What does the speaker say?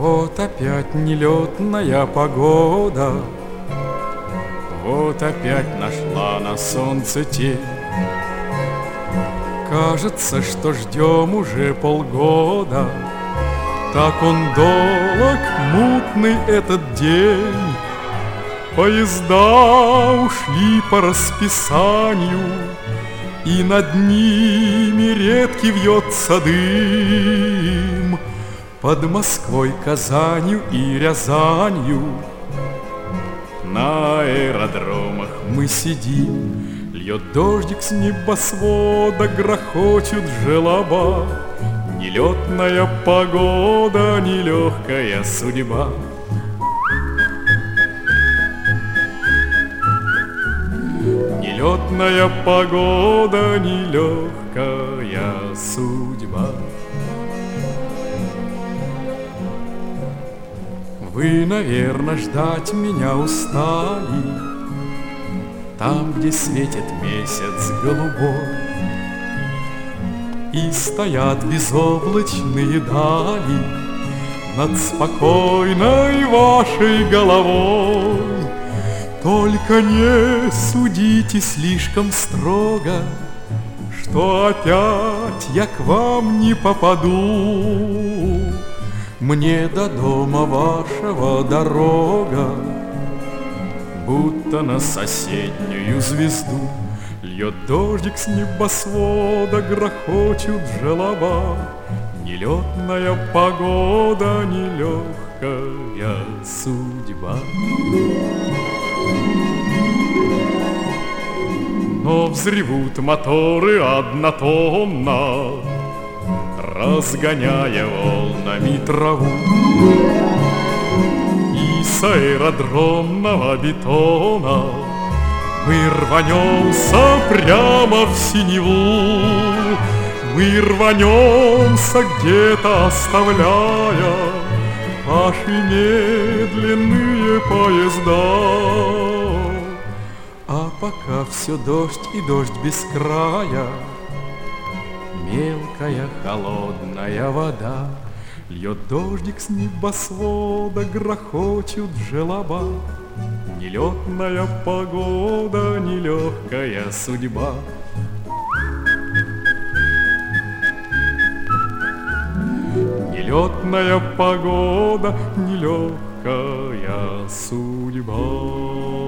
Вот опять нелетная погода, вот опять нашла на солнце тень. Кажется, что ждем уже полгода, так он долг, мутный этот день. Поезда ушли по расписанию, и над ними редкий вьется дым. Под Москвой, Казанью и Рязанью на аэродромах мы сидим. Льет дождик с небосвода, грохочут желоба. Нелетная погода, нелегкая судьба. Нелетная погода, нелегкая судьба. Вы, наверно, ждать меня устали там, где светит месяц голубой, и стоят безоблачные дали над спокойной вашей головой. Только не судите слишком строго, что опять я к вам не попаду. Мне до дома вашего дорога будто на соседнюю звезду. Льет дождик с небосвода, грохочут желоба. Нелетная погода, нелегкая судьба. Но взревут моторы однотонно, разгоняя волнами траву. И с аэродромного бетона мы рванемся прямо в синеву. Мы рванемся где-то, оставляя ваши медленные поезда. А пока все дождь и дождь без края, мелкая холодная вода. Льет дождик с небосвода, грохочут желоба. Нелетная погода, нелегкая судьба. Нелетная погода, нелегкая судьба.